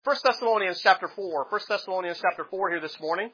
1 Thessalonians chapter 4. 1 Thessalonians chapter 4 here this morning.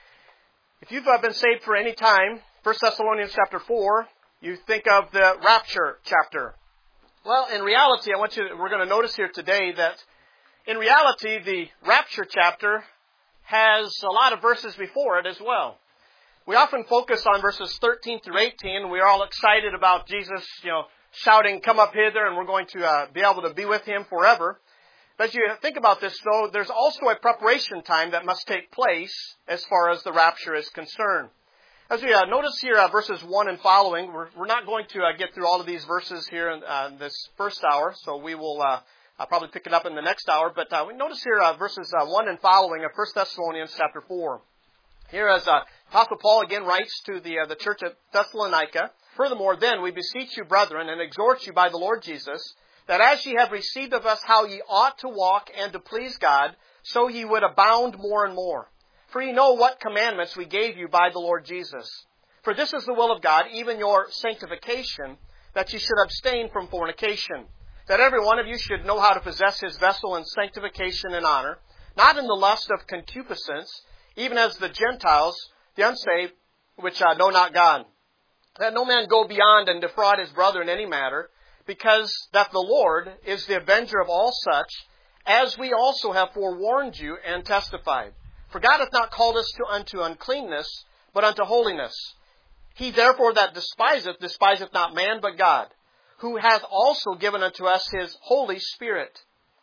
If you've been saved for any time, 1 Thessalonians chapter 4, you think of the rapture chapter. Well, in reality, we're going to notice here today that in reality, the rapture chapter has a lot of verses before it as well. We often focus on verses 13 through 18, and we're all excited about Jesus, shouting, "Come up hither," and we're going to be able to be with Him forever. But as you think about this, though, there's also a preparation time that must take place as far as the rapture is concerned. As we notice here, verses 1 and following, we're not going to get through all of these verses here in this first hour, so we will probably pick it up in the next hour. But we notice here verses 1 and following of 1 Thessalonians chapter 4. Here as Apostle Paul again writes to the church at Thessalonica, "Furthermore, then, we beseech you, brethren, and exhort you by the Lord Jesus, that as ye have received of us how ye ought to walk and to please God, so ye would abound more and more. For ye know what commandments we gave you by the Lord Jesus. For this is the will of God, even your sanctification, that ye should abstain from fornication, that every one of you should know how to possess his vessel in sanctification and honor, not in the lust of concupiscence, even as the Gentiles, the unsaved, which know not God. That no man go beyond and defraud his brother in any matter, because that the Lord is the avenger of all such, as we also have forewarned you and testified. For God hath not called us unto uncleanness, but unto holiness. He therefore that despiseth not man but God, who hath also given unto us His Holy Spirit.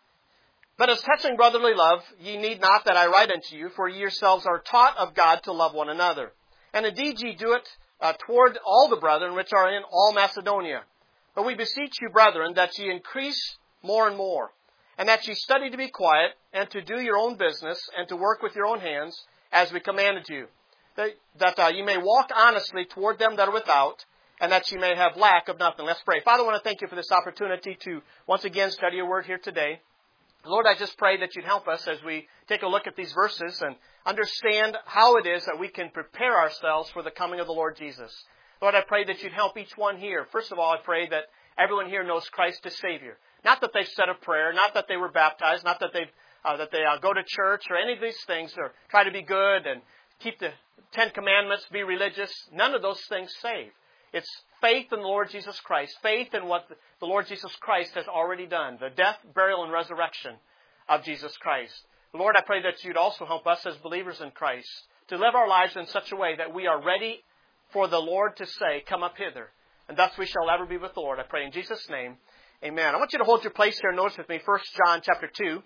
But as touching brotherly love, ye need not that I write unto you, for ye yourselves are taught of God to love one another. And indeed ye do it toward all the brethren which are in all Macedonia. But we beseech you, brethren, that ye increase more and more, and that ye study to be quiet, and to do your own business, and to work with your own hands, as we commanded you, that ye may walk honestly toward them that are without, and that ye may have lack of nothing." Let's pray. Father, I want to thank you for this opportunity to once again study your word here today. Lord, I just pray that you'd help us as we take a look at these verses and understand how it is that we can prepare ourselves for the coming of the Lord Jesus. Lord, I pray that you'd help each one here. First of all, I pray that everyone here knows Christ as Savior. Not that they've said a prayer, not that they were baptized, not that they go to church or any of these things, or try to be good and keep the 10 Commandments, be religious. None of those things save. It's faith in the Lord Jesus Christ, faith in what the Lord Jesus Christ has already done, the death, burial, and resurrection of Jesus Christ. Lord, I pray that you'd also help us as believers in Christ to live our lives in such a way that we are ready for the Lord to say, "Come up hither," and thus we shall ever be with the Lord. I pray in Jesus' name, amen. I want you to hold your place here and notice with me 1 John chapter 2.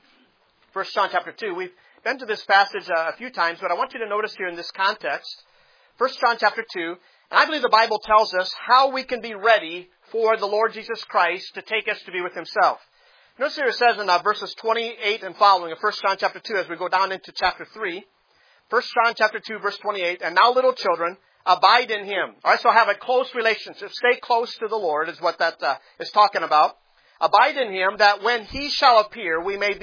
1 John chapter 2. We've been to this passage a few times, but I want you to notice here in this context, 1 John chapter 2, and I believe the Bible tells us how we can be ready for the Lord Jesus Christ to take us to be with Himself. Notice here it says in verses 28 and following of 1 John chapter 2, as we go down into chapter 3, 1 John chapter 2, verse 28, "And now, little children, abide in Him." All right, so have a close relationship. Stay close to the Lord is what that is talking about. "Abide in Him, that when He shall appear, we may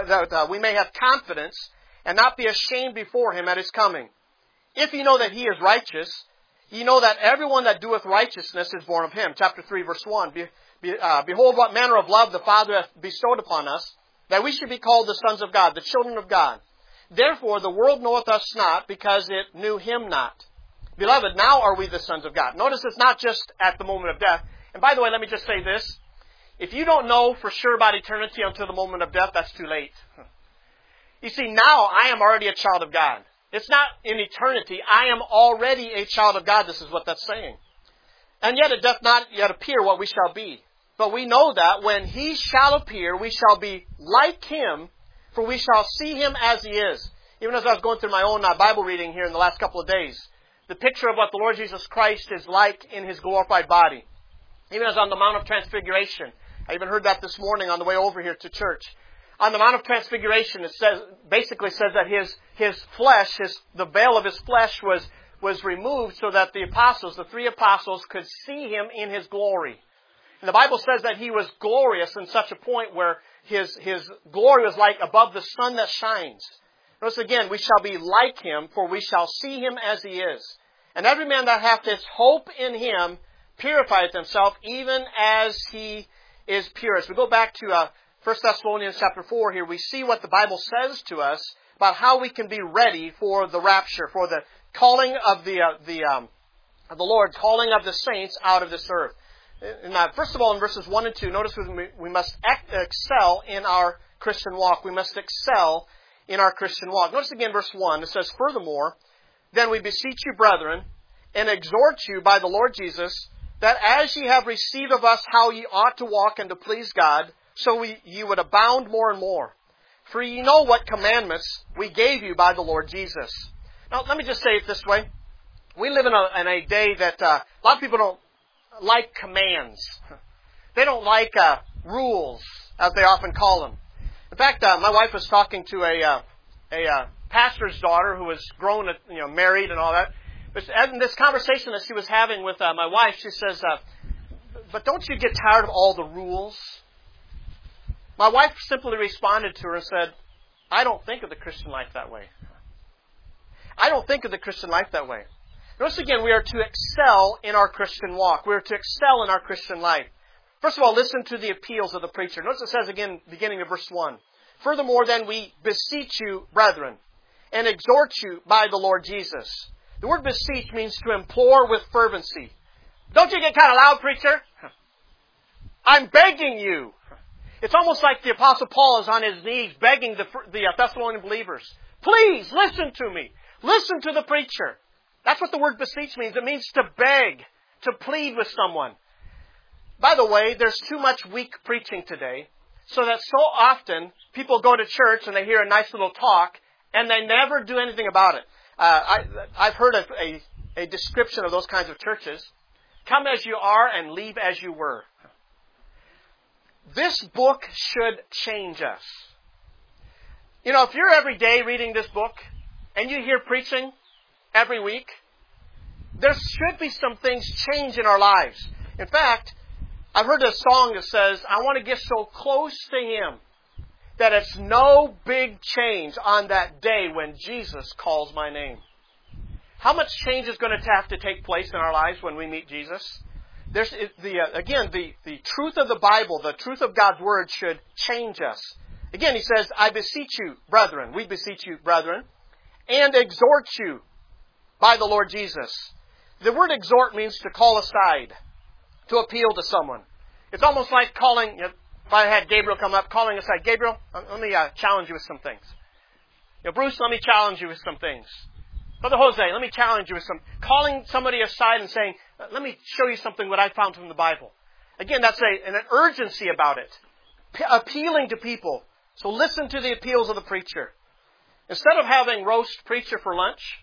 have confidence and not be ashamed before Him at His coming. If ye know that He is righteous, ye know that everyone that doeth righteousness is born of Him." Chapter 3, verse 1. "Behold, what manner of love the Father hath bestowed upon us, that we should be called the sons of God, the children of God. Therefore the world knoweth us not, because it knew Him not. Beloved, now are we the sons of God." Notice it's not just at the moment of death. And by the way, let me just say this. If you don't know for sure about eternity until the moment of death, that's too late. You see, now I am already a child of God. It's not in eternity. I am already a child of God. This is what that's saying. "And yet it doth not yet appear what we shall be. But we know that when He shall appear, we shall be like Him, for we shall see Him as He is." Even as I was going through my own Bible reading here in the last couple of days, the picture of what the Lord Jesus Christ is like in His glorified body. Even as on the Mount of Transfiguration. I even heard that this morning on the way over here to church. On the Mount of Transfiguration, it basically says that his flesh, the veil of His flesh was removed so that the 3 apostles, could see Him in His glory. And the Bible says that He was glorious in such a point where His glory was like above the sun that shines. Notice again, we shall be like Him, for we shall see Him as He is. And every man that hath his hope in Him purifieth himself, even as He is pure. As we go back to 1 Thessalonians chapter 4 here, we see what the Bible says to us about how we can be ready for the rapture, for the calling of the Lord, calling of the saints out of this earth. And first of all, in verses 1 and 2, notice we must excel in our Christian walk. We must excel in our Christian walk. Notice again verse 1. It says, "Furthermore, then we beseech you, brethren, and exhort you by the Lord Jesus, that as ye have received of us how ye ought to walk and to please God, so ye would abound more and more. For ye know what commandments we gave you by the Lord Jesus." Now, let me just say it this way. We live in a day that a lot of people don't like commands. They don't like rules, as they often call them. In fact, my wife was talking to a pastor's daughter who was grown, married and all that. But in this conversation that she was having with my wife, she says, "But don't you get tired of all the rules?" My wife simply responded to her and said, "I don't think of the Christian life that way. I don't think of the Christian life that way." Notice again, we are to excel in our Christian walk. We are to excel in our Christian life. First of all, listen to the appeals of the preacher. Notice it says again, beginning of verse 1, "Furthermore, then we beseech you, brethren, and exhort you by the Lord Jesus." The word beseech means to implore with fervency. Don't you get kind of loud, preacher? I'm begging you. It's almost like the Apostle Paul is on his knees begging the Thessalonian believers, "Please listen to me. Listen to the preacher." That's what the word beseech means. It means to beg, to plead with someone. By the way, there's too much weak preaching today, so that so often people go to church and they hear a nice little talk and they never do anything about it. I've heard of a description of those kinds of churches. Come as you are and leave as you were. This book should change us. If you're every day reading this book and you hear preaching every week, there should be some things change in our lives. In fact, I've heard a song that says, "I want to get so close to Him that it's no big change on that day when Jesus calls my name." How much change is going to have to take place in our lives when we meet Jesus? The truth of the Bible, the truth of God's Word should change us. Again, he says, "I beseech you, brethren," we beseech you, brethren, "and exhort you by the Lord Jesus." The word exhort means to call aside, to appeal to someone. It's almost like calling, if I had Gabriel come up, calling aside, "Gabriel, let me challenge you with some things." "Bruce, let me challenge you with some things." "Brother Jose, let me challenge you with some." Calling somebody aside and saying, "Let me show you something what I found from the Bible." Again, that's an urgency about it. Appealing to people. So listen to the appeals of the preacher. Instead of having roast preacher for lunch,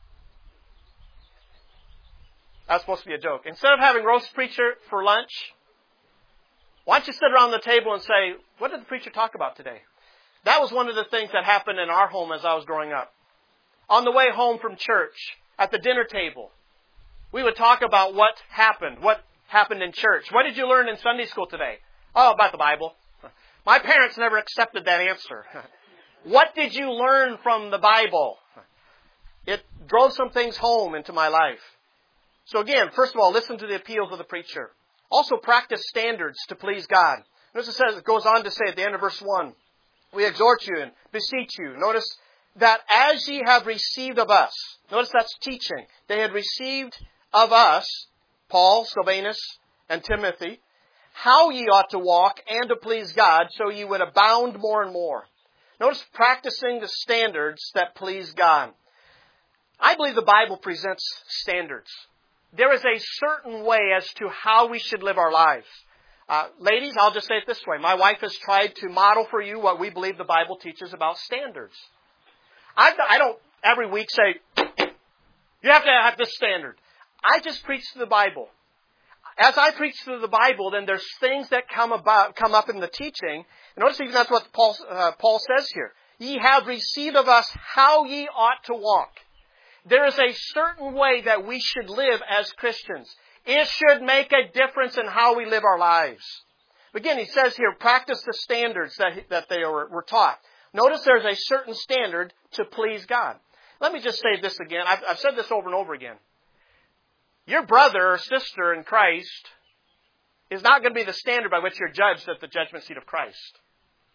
that's supposed to be a joke. Instead of having roast preacher for lunch, why don't you sit around the table and say, "What did the preacher talk about today?" That was one of the things that happened in our home as I was growing up. On the way home from church, at the dinner table, we would talk about what happened in church. "What did you learn in Sunday school today?" "Oh, about the Bible." My parents never accepted that answer. "What did you learn from the Bible?" It drove some things home into my life. So again, first of all, listen to the appeals of the preacher. Also practice standards to please God. Notice it goes on to say at the end of verse 1, "We exhort you and beseech you." Notice that as ye have received of us. Notice that's teaching. They had received of us, Paul, Silvanus, and Timothy, how ye ought to walk and to please God, so ye would abound more and more. Notice practicing the standards that please God. I believe the Bible presents standards. There is a certain way as to how we should live our lives. Ladies, I'll just say it this way. My wife has tried to model for you what we believe the Bible teaches about standards. I don't every week say, "You have to have this standard." I just preach to the Bible. As I preach through the Bible, then there's things that come up in the teaching. And notice even that's what Paul says here. "Ye have received of us how ye ought to walk." There is a certain way that we should live as Christians. It should make a difference in how we live our lives. Again, he says here, practice the standards that they were taught. Notice there's a certain standard to please God. Let me just say this again. I've said this over and over again. Your brother or sister in Christ is not going to be the standard by which you're judged at the judgment seat of Christ.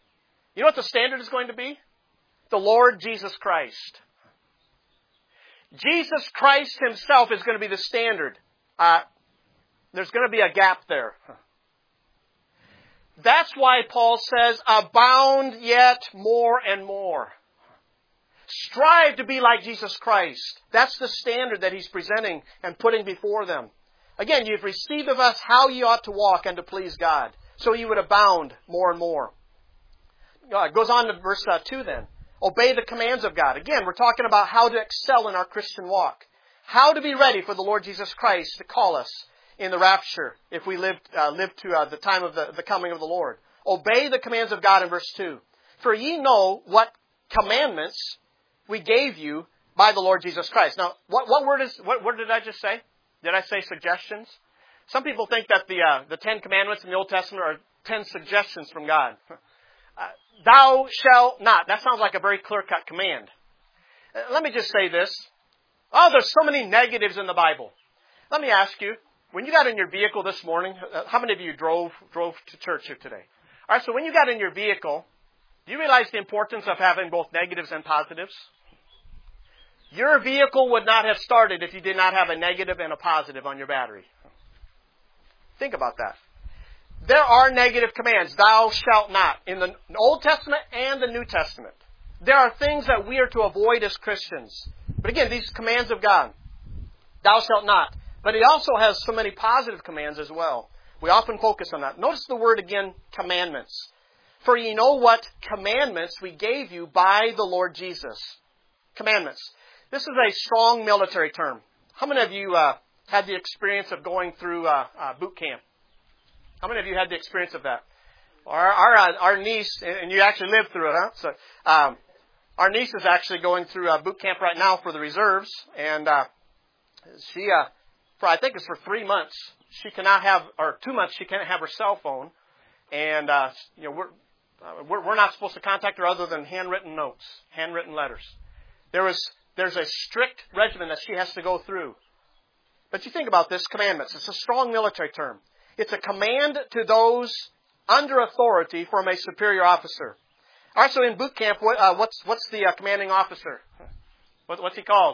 You know what the standard is going to be? The Lord Jesus Christ. Jesus Christ Himself is going to be the standard. There's going to be a gap there. That's why Paul says, abound yet more and more. Strive to be like Jesus Christ. That's the standard that he's presenting and putting before them. Again, you've received of us how you ought to walk and to please God, so you would abound more and more. It goes on to verse 2 then. Obey the commands of God. Again, we're talking about how to excel in our Christian walk. How to be ready for the Lord Jesus Christ to call us in the rapture if we live to the time of the coming of the Lord. Obey the commands of God in verse 2. For ye know what commandments we gave you by the Lord Jesus Christ. Now, what word did I just say? Did I say suggestions? Some people think that the 10 Commandments in the Old Testament are 10 suggestions from God. Thou shalt not. That sounds like a very clear-cut command. Let me just say this. Oh, there's so many negatives in the Bible. Let me ask you, when you got in your vehicle this morning, how many of you drove to church here today? All right, so when you got in your vehicle, do you realize the importance of having both negatives and positives? Your vehicle would not have started if you did not have a negative and a positive on your battery. Think about that. There are negative commands, thou shalt not, in the Old Testament and the New Testament. There are things that we are to avoid as Christians. But again, these commands of God, thou shalt not. But He also has so many positive commands as well. We often focus on that. Notice the word again, commandments. For ye know what commandments we gave you by the Lord Jesus. Commandments. This is a strong military term. How many of you had the experience of going through boot camp? How many of you had the experience of that? Our niece, and you actually lived through it, huh? So, our niece is actually going through boot camp right now for the reserves, and she, I think it's for 3 months, she cannot have, or 2 months, she can't have her cell phone, and we're not supposed to contact her other than handwritten notes, handwritten letters. There's a strict regimen that she has to go through. But you think about this, commandments. It's a strong military term. It's a command to those under authority from a superior officer. All right, so in boot camp, what's the commanding officer? What's he called?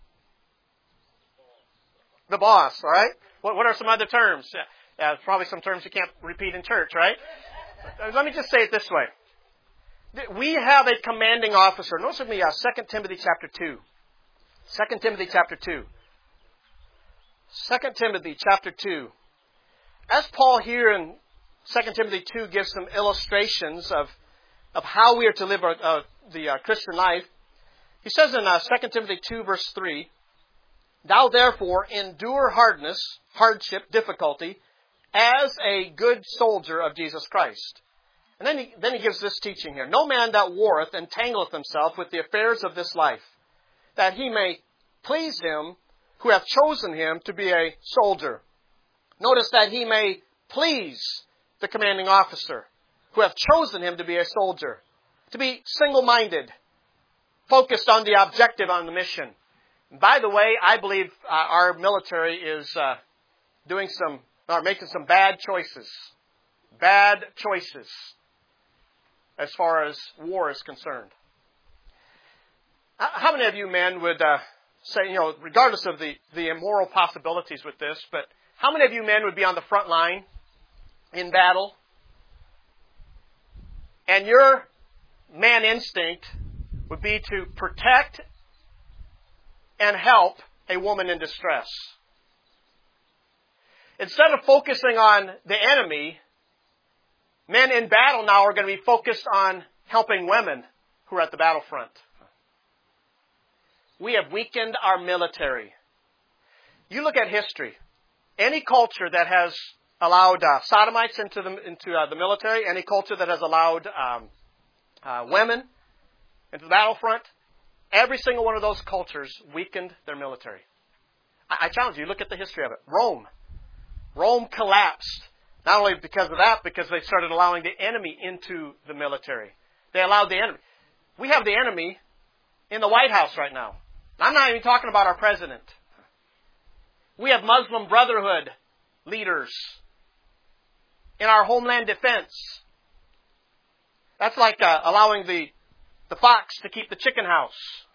The boss, all right? What are some other terms? Probably some terms you can't repeat in church, right? Let me just say it this way. We have a commanding officer. Notice with me 2 Timothy chapter 2. 2 Timothy chapter 2. 2 Timothy chapter 2. As Paul here in 2 Timothy 2 gives some illustrations of how we are to live the Christian life, he says in 2 Timothy 2 verse 3, Thou therefore endure hardship, difficulty, as a good soldier of Jesus Christ. And then he gives this teaching here. No man that warreth entangleth himself with the affairs of this life, that he may please him who hath chosen him to be a soldier. Notice that he may please the commanding officer who hath chosen him to be a soldier. To be single-minded, focused on the objective, on the mission. By the way, I believe our military is making some bad choices. Bad choices as far as war is concerned. How many of you men would say, regardless of the immoral possibilities with this, but how many of you men would be on the front line in battle? And your man instinct would be to protect and help a woman in distress. Instead of focusing on the enemy, men in battle now are going to be focused on helping women who are at the battlefront. We have weakened our military. You look at history. Any culture that has allowed sodomites into the military, any culture that has allowed women into the battlefront, every single one of those cultures weakened their military. I challenge you, look at the history of it. Rome collapsed. Not only because of that, because they started allowing the enemy into the military. They allowed the enemy. We have the enemy in the White House right now. I'm not even talking about our president. We have Muslim Brotherhood leaders in our homeland defense. That's like allowing the fox to keep the chicken house.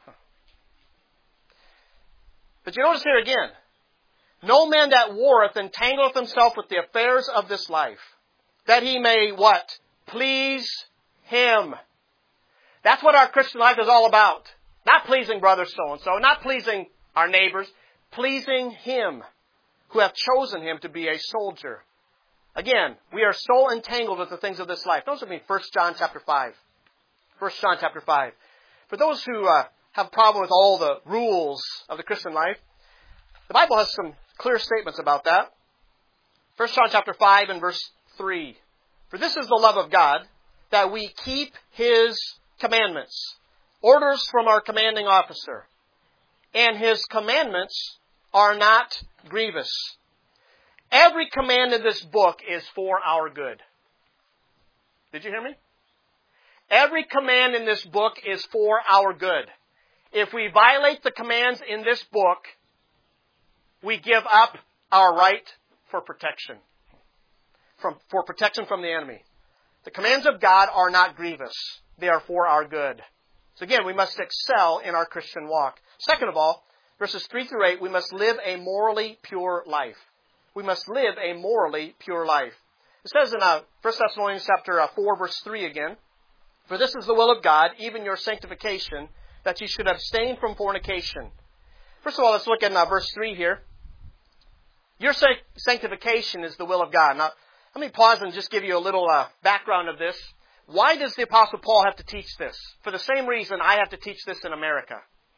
But you notice here again, no man that warreth entangleth himself with the affairs of this life, that he may what? Please him. That's what our Christian life is all about. Not pleasing brother so-and-so, not pleasing our neighbors, pleasing him who hath chosen him to be a soldier. Again, we are so entangled with the things of this life. Notice with me 1 John chapter 5. 1 John chapter 5. For those who have a problem with all the rules of the Christian life, the Bible has some clear statements about that. 1 John chapter 5 and verse 3. For this is the love of God, that we keep His commandments, orders from our commanding officer. And His commandments are not grievous. Every command in this book is for our good. Did you hear me? Every command in this book is for our good. If we violate the commands in this book, we give up our right for protection. For protection from the enemy. The commands of God are not grievous. They are for our good. So again, we must excel in our Christian walk. Second of all, verses 3 through 8, we must live a morally pure life. We must live a morally pure life. It says in 1 Thessalonians chapter 4, verse 3 again, for this is the will of God, even your sanctification, that you should abstain from fornication. First of all, let's look at verse 3 here. Your sanctification is the will of God. Now, let me pause and just give you a little background of this. Why does the Apostle Paul have to teach this? For the same reason I have to teach this in America.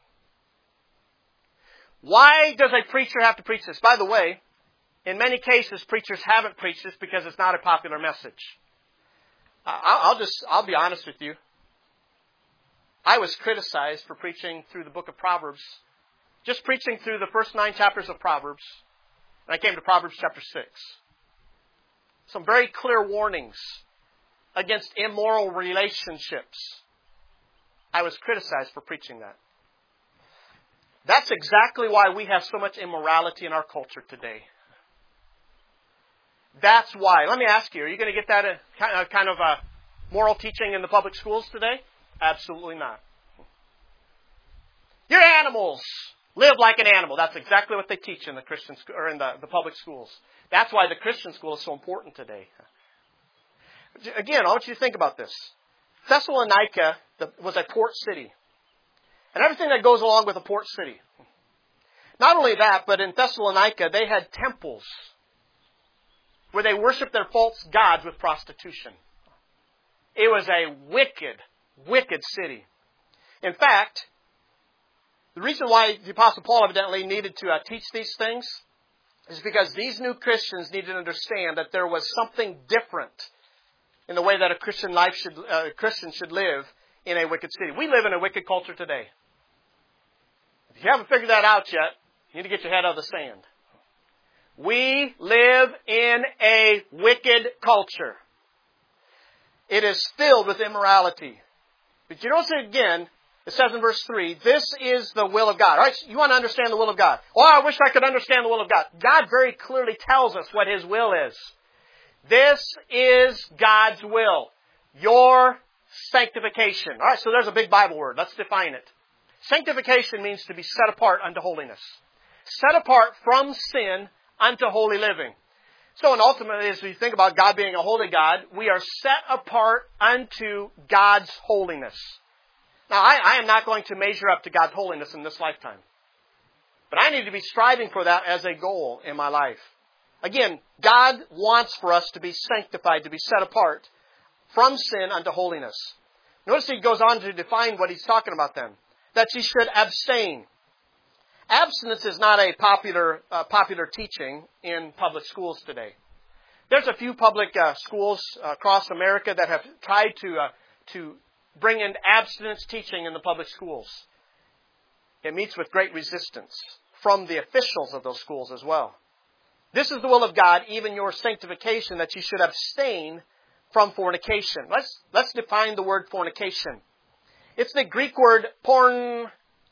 Why does a preacher have to preach this? By the way, in many cases, preachers haven't preached this because it's not a popular message. I'll be honest with you. I was criticized for preaching through the book of Proverbs. Just preaching through the first 9 chapters of Proverbs. And I came to Proverbs chapter 6. Some very clear warnings against immoral relationships. I was criticized for preaching that. That's exactly why we have so much immorality in our culture today. That's why. Let me ask you, are you going to get that kind of moral teaching in the public schools today? Absolutely not. You're animals. Live like an animal. That's exactly what they teach in the Christian or in the public schools. That's why the Christian school is so important today. Again, I want you to think about this. Thessalonica was a port city. And everything that goes along with a port city. Not only that, but in Thessalonica, they had temples where they worshiped their false gods with prostitution. It was a wicked, wicked city. In fact, the reason why the Apostle Paul evidently needed to teach these things is because these new Christians needed to understand that there was something different in the way that a Christian should live in a wicked city. We live in a wicked culture today. If you haven't figured that out yet, you need to get your head out of the sand. We live in a wicked culture. It is filled with immorality. But you notice it again, it says in verse 3, this is the will of God. All right, you want to understand the will of God. Oh, I wish I could understand the will of God. God very clearly tells us what His will is. This is God's will. Your sanctification. All right, so there's a big Bible word. Let's define it. Sanctification means to be set apart unto holiness. Set apart from sin unto holy living. So, and ultimately, as we think about God being a holy God, we are set apart unto God's holiness. Now, I am not going to measure up to God's holiness in this lifetime. But I need to be striving for that as a goal in my life. Again, God wants for us to be sanctified, to be set apart from sin unto holiness. Notice He goes on to define what He's talking about then. That you should abstain. Abstinence is not a popular teaching in public schools today. There's a few public schools across America that have tried to bring in abstinence teaching in the public schools. It meets with great resistance from the officials of those schools as well. This is the will of God, even your sanctification, that you should abstain from fornication. Let's define the word fornication. It's the Greek word porneia.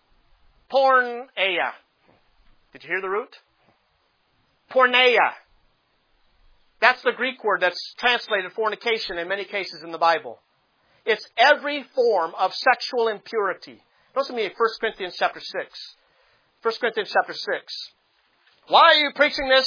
Did you hear the root? Porneia. That's the Greek word that's translated fornication in many cases in the Bible. It's every form of sexual impurity. Listen to me, 1 Corinthians chapter 6. 1 Corinthians chapter 6. Why are you preaching this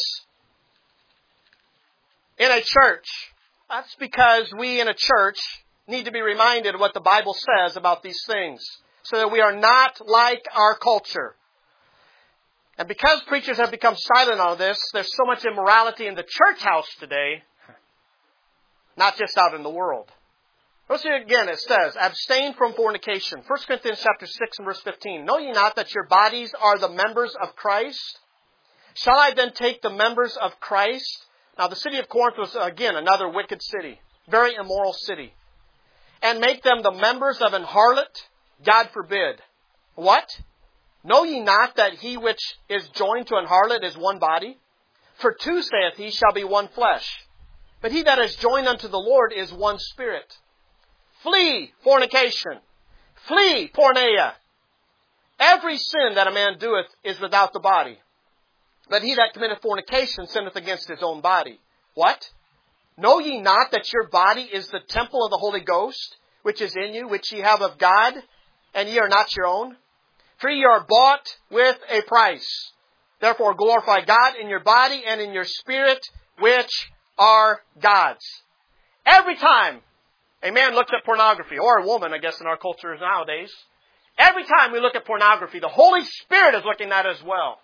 in a church? That's because we in a church need to be reminded of what the Bible says about these things, so that we are not like our culture. And because preachers have become silent on this, there's so much immorality in the church house today, not just out in the world. Listen again, it says, abstain from fornication. 1 Corinthians chapter 6 and verse 15. Know ye not that your bodies are the members of Christ? Shall I then take the members of Christ? Now the city of Corinth was, again, another wicked city, very immoral city. And make them the members of an harlot? God forbid. What? Know ye not that he which is joined to an harlot is one body? For two, saith he, shall be one flesh. But he that is joined unto the Lord is one spirit. Flee fornication. Flee porneia. Every sin that a man doeth is without the body. But he that committeth fornication sinneth against his own body. What? Know ye not that your body is the temple of the Holy Ghost, which is in you, which ye have of God, and ye are not your own? For ye are bought with a price. Therefore glorify God in your body and in your spirit, which are God's. Every time a man looks at pornography, or a woman, I guess, in our culture nowadays, every time we look at pornography, the Holy Spirit is looking at it as well.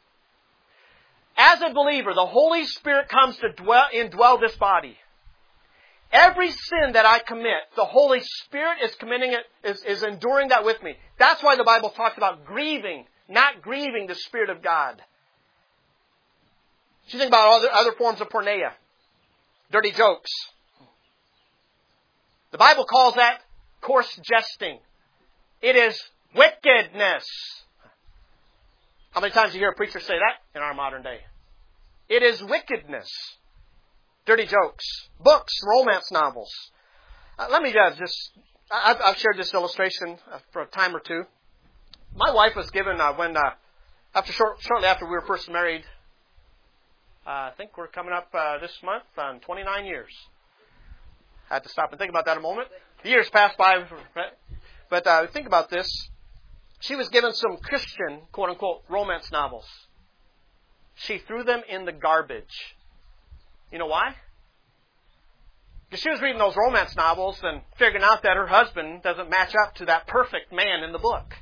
As a believer, the Holy Spirit comes to indwell this body. Every sin that I commit, the Holy Spirit is committing it, is enduring that with me. That's why the Bible talks about grieving, not grieving the Spirit of God. You think about all the other forms of porneia, dirty jokes. The Bible calls that coarse jesting. It is wickedness. How many times do you hear a preacher say that in our modern day? It is wickedness. Dirty jokes. Books, romance novels. Let me I've shared this illustration for a time or two. My wife was given, shortly after we were first married, I think we're coming up this month on 29 years. I had to stop and think about that a moment. The years passed by, but think about this. She was given some Christian, quote-unquote, romance novels. She threw them in the garbage. You know why? Because she was reading those romance novels and figuring out that her husband doesn't match up to that perfect man in the book.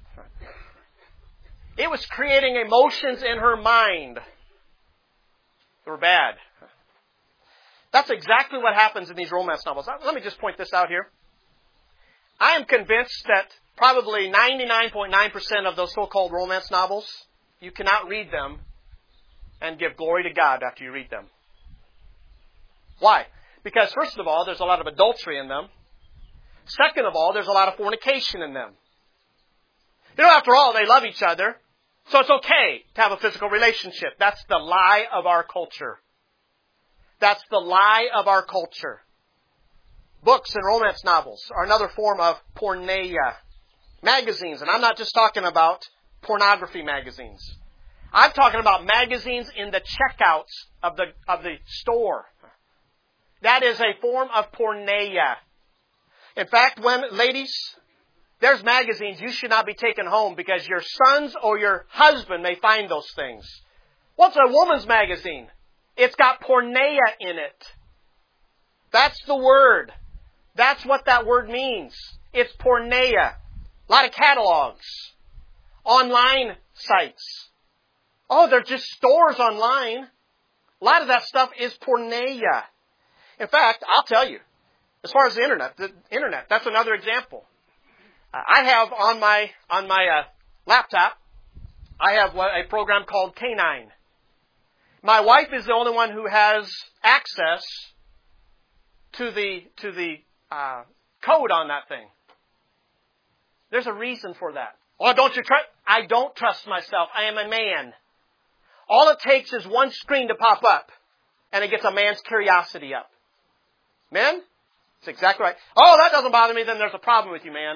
It was creating emotions in her mind that were bad. That's exactly what happens in these romance novels. Let me just point this out here. I am convinced that probably 99.9% of those so-called romance novels, you cannot read them and give glory to God after you read them. Why? Because first of all, there's a lot of adultery in them. Second of all, there's a lot of fornication in them. You know, after all, they love each other, so it's okay to have a physical relationship. That's the lie of our culture. That's the lie of our culture. Books and romance novels are another form of porneia. Magazines, and I'm not just talking about pornography magazines. I'm talking about magazines in the checkouts of the store. That is a form of porneia. In fact, ladies, there's magazines you should not be taking home because your sons or your husband may find those things. What's a woman's magazine? It's got porneia in it. That's the word. That's what that word means. It's porneia. A lot of catalogs. Online sites. Oh, they're just stores online. A lot of that stuff is porneia. In fact, I'll tell you, as far as the internet, that's another example. I have on my laptop, I have a program called K9. My wife is the only one who has access to the code on that thing. There's a reason for that. Oh, don't you trust? I don't trust myself. I am a man. All it takes is one screen to pop up, and it gets a man's curiosity up. Men? That's exactly right. Oh, that doesn't bother me, then there's a problem with you, man.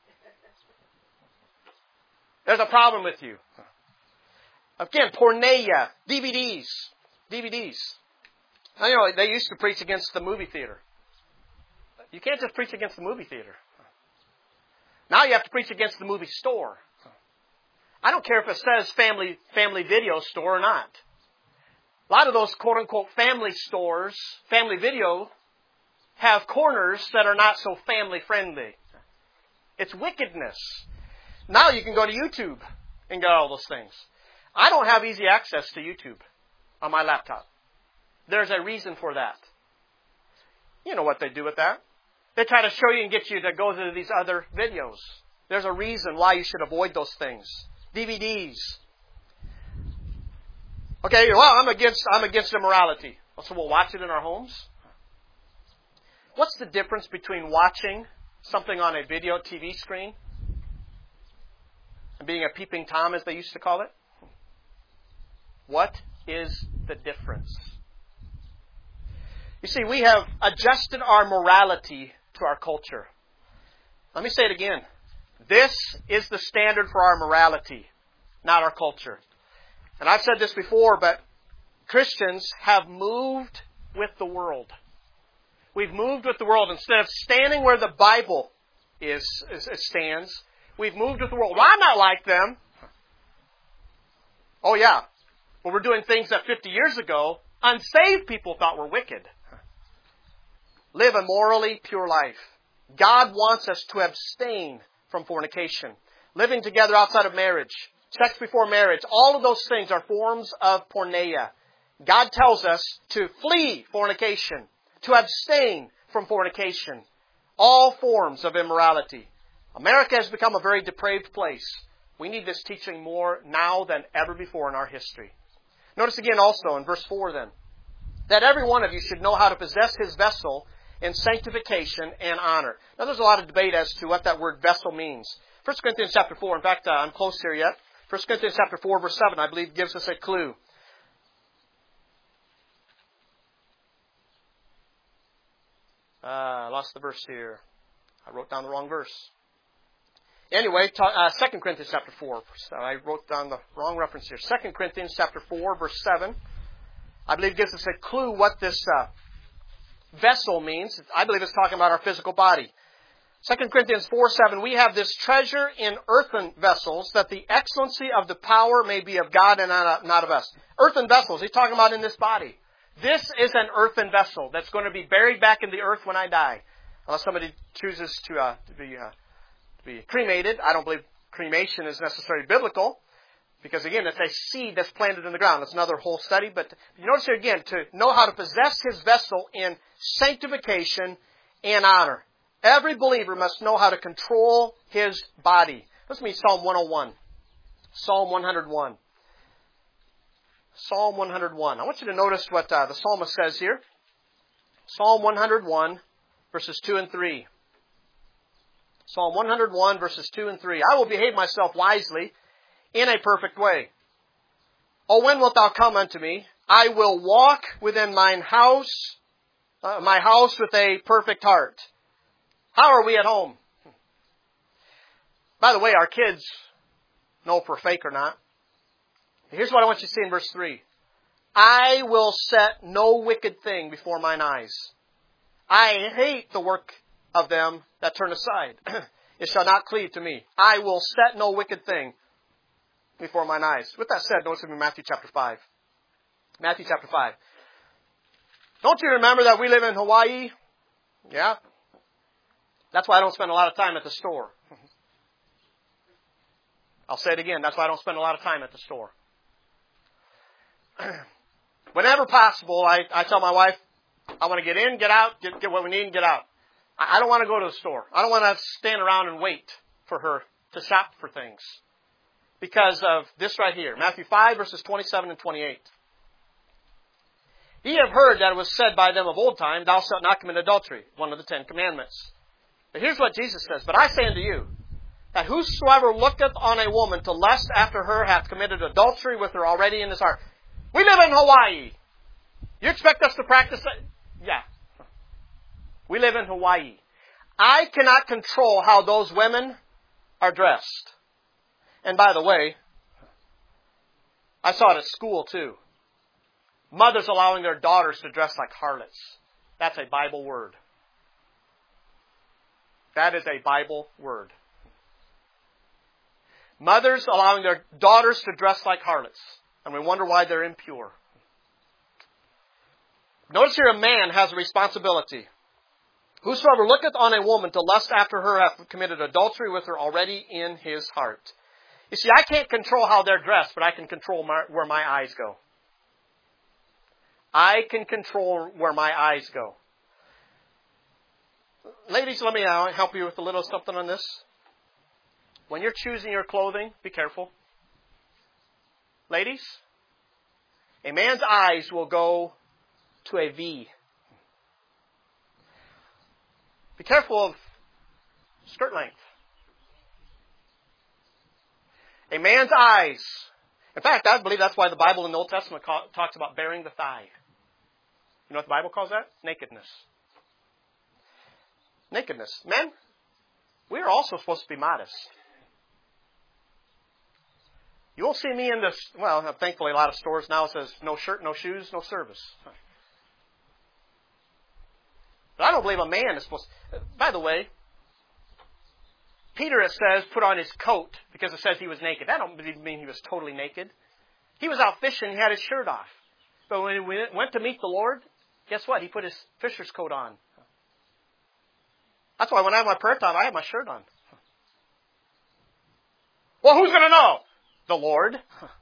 There's a problem with you. Again, porneia, DVDs. I know they used to preach against the movie theater. You can't just preach against the movie theater. Now you have to preach against the movie store. I don't care if it says family video store or not. A lot of those quote-unquote family stores, family video, have corners that are not so family-friendly. It's wickedness. Now you can go to YouTube and get all those things. I don't have easy access to YouTube on my laptop. There's a reason for that. You know what they do with that. They try to show you and get you to go to these other videos. There's a reason why you should avoid those things. DVDs. Okay, well, I'm against immorality. So we'll watch it in our homes. What's the difference between watching something on a video TV screen and being a peeping Tom, as they used to call it? What is the difference? You see, we have adjusted our morality to our culture. Let me say it again. This is the standard for our morality, not our culture. And I've said this before, but Christians have moved with the world. We've moved with the world. Instead of standing where the Bible stands, we've moved with the world. Well, I'm not like them. Oh, yeah. Well, we're doing things that 50 years ago, unsaved people thought were wicked. Live a morally pure life. God wants us to abstain from fornication. Living together outside of marriage. Sex before marriage. All of those things are forms of porneia. God tells us to flee fornication. To abstain from fornication. All forms of immorality. America has become a very depraved place. We need this teaching more now than ever before in our history. Notice again also in verse 4 then, that every one of you should know how to possess his vessel in sanctification and honor. Now there's a lot of debate as to what that word vessel means. 1 Corinthians chapter 4, in fact, I'm close here yet. 1 Corinthians chapter 4, verse 7, I believe, gives us a clue. I lost the verse here. I wrote down the wrong verse. Anyway, 2 Corinthians chapter 4. I wrote down the wrong reference here. 2 Corinthians chapter 4, verse 7. I believe gives us a clue what this vessel means. I believe it's talking about our physical body. 2 Corinthians 4:7, we have this treasure in earthen vessels, that the excellency of the power may be of God and not of us. Earthen vessels, he's talking about in this body. This is an earthen vessel that's going to be buried back in the earth when I die. Unless somebody chooses to be cremated. I don't believe cremation is necessarily biblical. Because again, it's a seed that's planted in the ground. That's another whole study. But you notice here again, to know how to possess his vessel in sanctification and honor. Every believer must know how to control his body. Listen to me, Psalm 101. Psalm 101. Psalm 101. I want you to notice what the psalmist says here. Psalm 101, verses 2 and 3. Psalm 101, verses 2 and 3. I will behave myself wisely in a perfect way. O when wilt thou come unto me? I will walk within my house with a perfect heart. How are we at home? By the way, our kids know if we're fake or not. Here's what I want you to see in verse 3. I will set no wicked thing before mine eyes. I hate the work of them that turn aside. It shall not cleave to me. I will set no wicked thing before mine eyes. With that said, notice in Matthew chapter 5. Matthew chapter 5. Don't you remember that we live in Hawaii? Yeah. That's why I don't spend a lot of time at the store. I'll say it again. That's why I don't spend a lot of time at the store. Whenever possible, I tell my wife, I want to get in, get out, get what we need and get out. I don't want to go to the store. I don't want to stand around and wait for her to shop for things. Because of this right here. Matthew 5, verses 27 and 28. Ye have heard that it was said by them of old time, thou shalt not commit adultery. One of the 10 commandments. But here's what Jesus says. But I say unto you, that whosoever looketh on a woman to lust after her hath committed adultery with her already in his heart. We live in Hawaii. You expect us to practice that? Yeah. We live in Hawaii. I cannot control how those women are dressed. And by the way, I saw it at school too. Mothers allowing their daughters to dress like harlots. That's a Bible word. That is a Bible word. Mothers allowing their daughters to dress like harlots. And we wonder why they're impure. Notice here a man has a responsibility. Whosoever looketh on a woman to lust after her hath committed adultery with her already in his heart. You see, I can't control how they're dressed, but I can control where my eyes go. I can control where my eyes go. Ladies, let me help you with a little something on this. When you're choosing your clothing, be careful. Ladies, a man's eyes will go to a V. Be careful of skirt length. A man's eyes. In fact, I believe that's why the Bible in the Old Testament talks about bearing the thigh. You know what the Bible calls that? Nakedness. Nakedness. Men, we are also supposed to be modest. You won't see me in this, well, thankfully a lot of stores now says no shirt, no shoes, no service. But I don't believe a man is supposed to. By the way, Peter, it says, put on his coat because it says he was naked. That don't mean he was totally naked. He was out fishing, he had his shirt off. But when he went to meet the Lord, guess what? He put his fisher's coat on. That's why when I have my prayer time, I have my shirt on. Well, who's going to know? The Lord.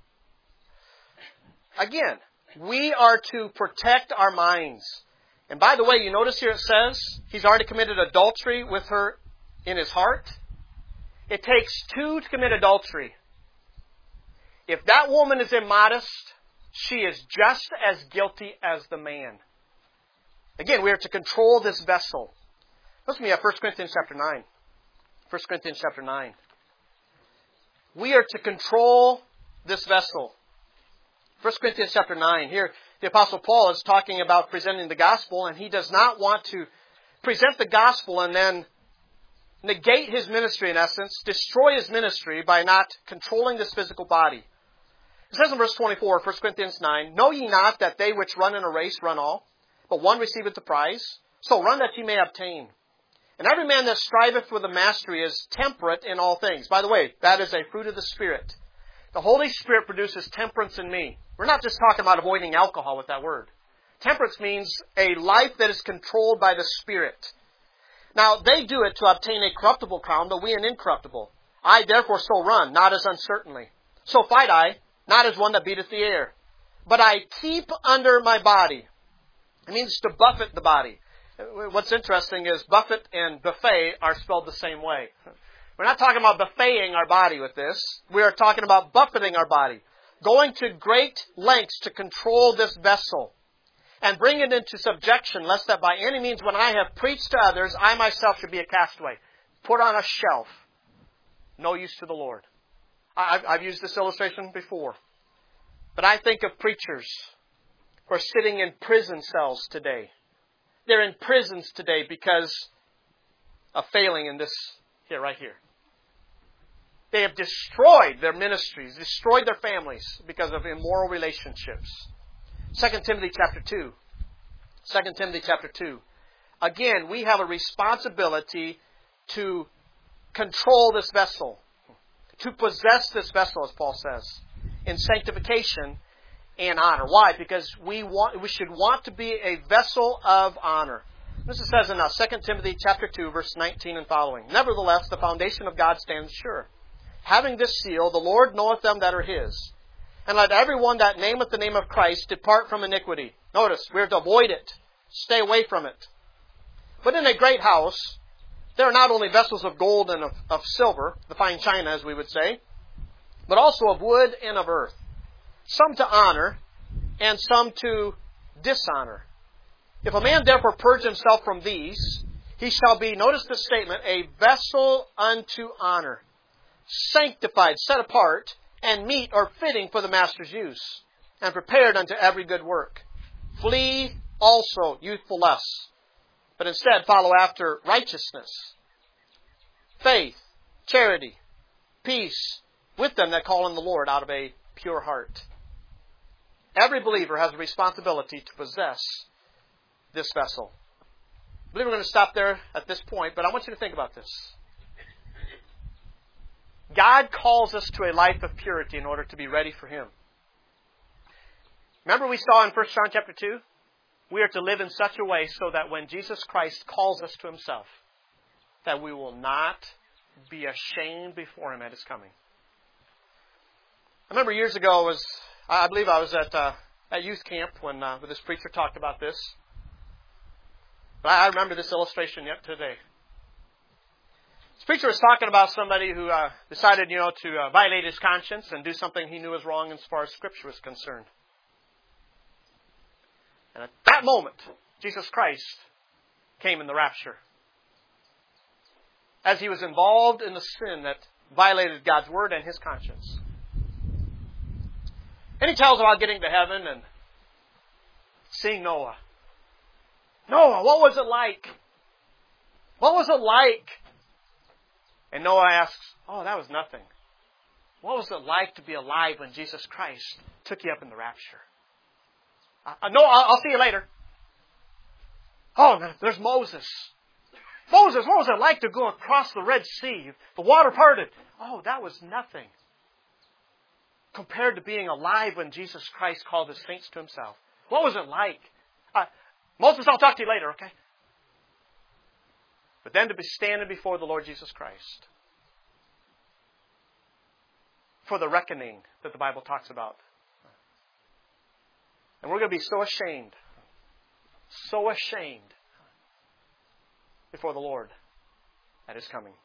Again, we are to protect our minds. And by the way, you notice here it says he's already committed adultery with her in his heart. It takes two to commit adultery. If that woman is immodest, she is just as guilty as the man. Again, we are to control this vessel. Listen to me at 1 Corinthians chapter 9. 1 Corinthians chapter 9. We are to control this vessel. 1 Corinthians chapter 9. Here, the Apostle Paul is talking about presenting the gospel, and he does not want to present the gospel and then negate his ministry, in essence, destroy his ministry by not controlling this physical body. It says in verse 24, 1 Corinthians 9, Know ye not that they which run in a race run all, but one receiveth the prize? So run that ye may obtain. And every man that striveth for the mastery is temperate in all things. By the way, that is a fruit of the Spirit. The Holy Spirit produces temperance in me. We're not just talking about avoiding alcohol with that word. Temperance means a life that is controlled by the Spirit. Now, they do it to obtain a corruptible crown, but we an incorruptible. I therefore so run, not as uncertainly. So fight I, not as one that beateth the air. But I keep under my body. It means to buffet the body. What's interesting is buffet and buffet are spelled the same way. We're not talking about buffeting our body with this. We are talking about buffeting our body. Going to great lengths to control this vessel and bring it into subjection, lest that by any means when I have preached to others, I myself should be a castaway. Put on a shelf. No use to the Lord. I've used this illustration before. But I think of preachers who are sitting in prison cells today. They're in prisons today because of failing in this here, right here. They have destroyed their ministries, destroyed their families because of immoral relationships. 2 Timothy chapter 2. 2 Timothy chapter 2. Again, we have a responsibility to control this vessel, to possess this vessel, as Paul says, in sanctification and honor. Why? Because we should want to be a vessel of honor. This it says in 2 Timothy chapter 2, verse 19 and following. Nevertheless, the foundation of God stands sure. Having this seal, the Lord knoweth them that are His. And let every one that nameth the name of Christ depart from iniquity. Notice, we are to avoid it. Stay away from it. But in a great house, there are not only vessels of gold and of silver, the fine china as we would say, but also of wood and of earth. Some to honor, and some to dishonor. If a man therefore purge himself from these, he shall be, notice this statement, a vessel unto honor, sanctified, set apart, and meet or fitting for the master's use, and prepared unto every good work. Flee also youthful lusts, but instead follow after righteousness, faith, charity, peace, with them that call on the Lord out of a pure heart. Every believer has a responsibility to possess this vessel. believe we're going to stop there at this point, but I want you to think about this. God calls us to a life of purity in order to be ready for Him. Remember we saw in 1 John chapter 2? We are to live in such a way so that when Jesus Christ calls us to Himself, that we will not be ashamed before Him at His coming. I remember years ago, I believe I was at youth camp when this preacher talked about this. But I remember this illustration yet today. This preacher was talking about somebody who decided, to violate his conscience and do something he knew was wrong as far as Scripture was concerned. And at that moment, Jesus Christ came in the rapture. As He was involved in the sin that violated God's Word and His conscience. And He tells about getting to heaven and seeing Noah. Noah, what was it like? What was it like? And Noah asks, that was nothing. What was it like to be alive when Jesus Christ took you up in the rapture? Noah, I'll see you later. Oh, there's Moses. Moses, what was it like to go across the Red Sea? The water parted. Oh, that was nothing. Compared to being alive when Jesus Christ called His saints to Himself. What was it like? Moses, I'll talk to you later, okay? But then to be standing before the Lord Jesus Christ for the reckoning that the Bible talks about. And we're going to be so ashamed before the Lord at His coming.